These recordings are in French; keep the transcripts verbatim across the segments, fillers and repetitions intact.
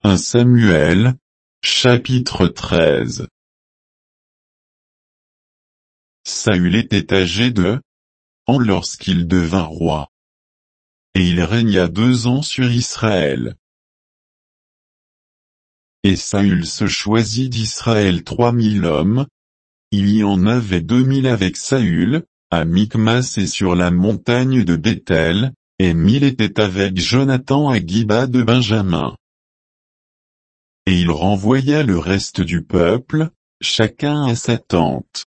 premier Samuel, chapitre treize. Saül était âgé de ans lorsqu'il devint roi. Et il régna deux ans sur Israël. Et Saül se choisit d'Israël trois mille hommes. Il y en avait deux mille avec Saül, à Michmas et sur la montagne de Béthel, et mille étaient avec Jonathan à Giba de Benjamin. Et il renvoya le reste du peuple, chacun à sa tente.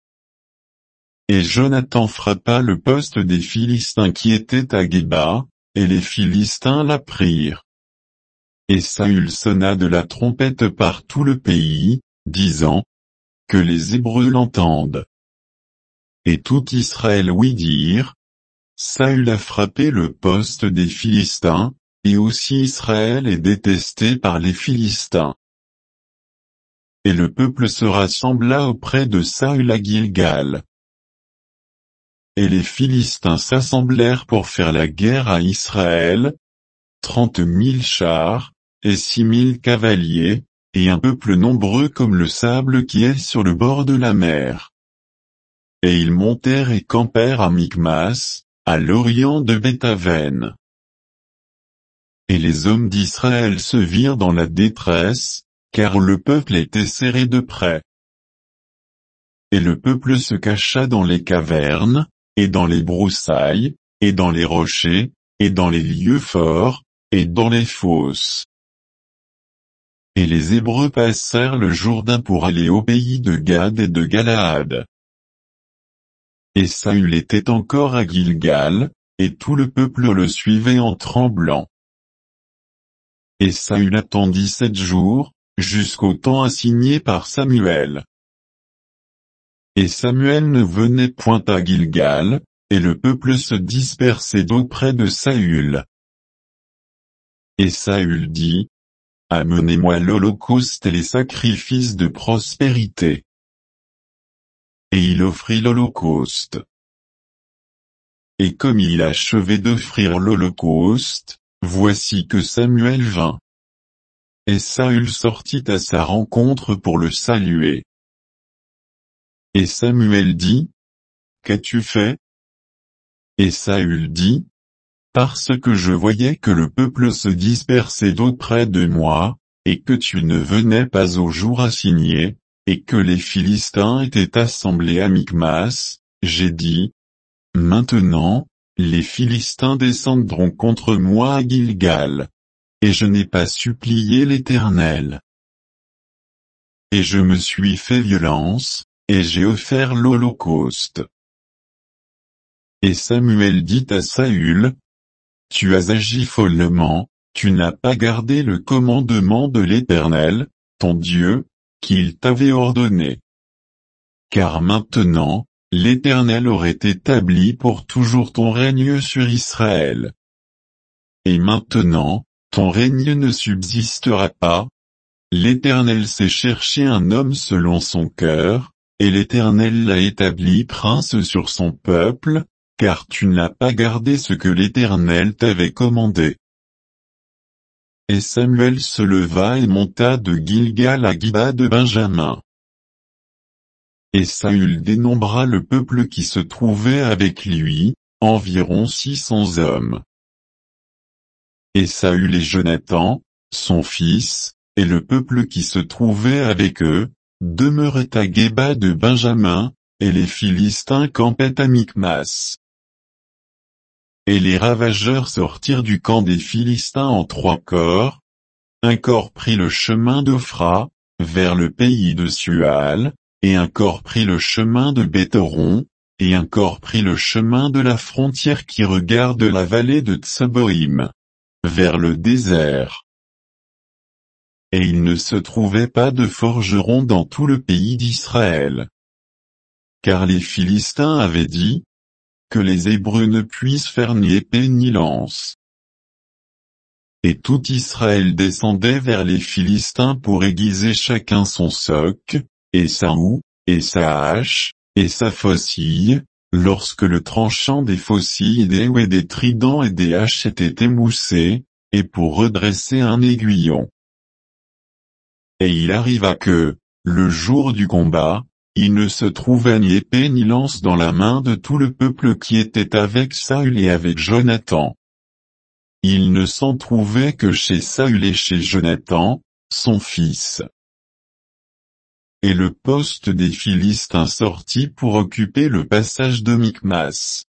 Et Jonathan frappa le poste des Philistins qui étaient à Giba, et les Philistins la prirent. Et Saül sonna de la trompette par tout le pays, disant, que les Hébreux l'entendent. Et tout Israël ouït dire, Saül a frappé le poste des Philistins, et aussi Israël est détesté par les Philistins. Et le peuple se rassembla auprès de Saül à Gilgal. Et les Philistins s'assemblèrent pour faire la guerre à Israël, trente mille chars, et six mille cavaliers, et un peuple nombreux comme le sable qui est sur le bord de la mer. Et ils montèrent et campèrent à Michmas, à l'orient de Bethaven. Et les hommes d'Israël se virent dans la détresse, car le peuple était serré de près. Et le peuple se cacha dans les cavernes, et dans les broussailles, et dans les rochers, et dans les lieux forts, et dans les fosses. Et les Hébreux passèrent le Jourdain pour aller au pays de Gad et de Galaad. Et Saül était encore à Gilgal, et tout le peuple le suivait en tremblant. Et Saül attendit sept jours, jusqu'au temps assigné par Samuel. Et Samuel ne venait point à Gilgal, et le peuple se dispersait d'auprès de Saül. Et Saül dit, Amenez-moi l'holocauste et les sacrifices de prospérité. Et il offrit l'holocauste. Et comme il achevait d'offrir l'holocauste, voici que Samuel vint. Et Saül sortit à sa rencontre pour le saluer. Et Samuel dit, Qu'as-tu fait? Et Saül dit, Parce que je voyais que le peuple se dispersait d'auprès de moi, et que tu ne venais pas au jour assigné, et que les Philistins étaient assemblés à Michmas, j'ai dit, Maintenant, les Philistins descendront contre moi à Gilgal. Et je n'ai pas supplié l'Éternel. Et je me suis fait violence, et j'ai offert l'holocauste. Et Samuel dit à Saül, Tu as agi follement, tu n'as pas gardé le commandement de l'Éternel, ton Dieu, qu'il t'avait ordonné. Car maintenant, l'Éternel aurait établi pour toujours ton règne sur Israël. Et maintenant, ton règne ne subsistera pas. L'Éternel s'est cherché un homme selon son cœur, et l'Éternel l'a établi prince sur son peuple, car tu n'as pas gardé ce que l'Éternel t'avait commandé. Et Samuel se leva et monta de Gilgal à Giba de Benjamin. Et Saül dénombra le peuple qui se trouvait avec lui, environ six cents hommes. Et Saül et Jonathan, son fils, et le peuple qui se trouvait avec eux, demeuraient à Giba de Benjamin, et les Philistins campaient à Michmas. Et les ravageurs sortirent du camp des Philistins en trois corps. Un corps prit le chemin d'Ophra, vers le pays de Sual, et un corps prit le chemin de Béthoron, et un corps prit le chemin de la frontière qui regarde la vallée de Tsaboïm, vers le désert. Et il ne se trouvait pas de forgeron dans tout le pays d'Israël. Car les Philistins avaient dit, que les Hébreux ne puissent faire ni épée ni lance. Et tout Israël descendait vers les Philistins pour aiguiser chacun son soc, et sa houe, et sa hache, et sa faucille, lorsque le tranchant des faucilles des houes et des tridents et des haches était émoussé, et pour redresser un aiguillon. Et il arriva que, le jour du combat, il ne se trouvait ni épée ni lance dans la main de tout le peuple qui était avec Saül et avec Jonathan. Il ne s'en trouvait que chez Saül et chez Jonathan, son fils. Et le poste des Philistins sortit pour occuper le passage de Michmas.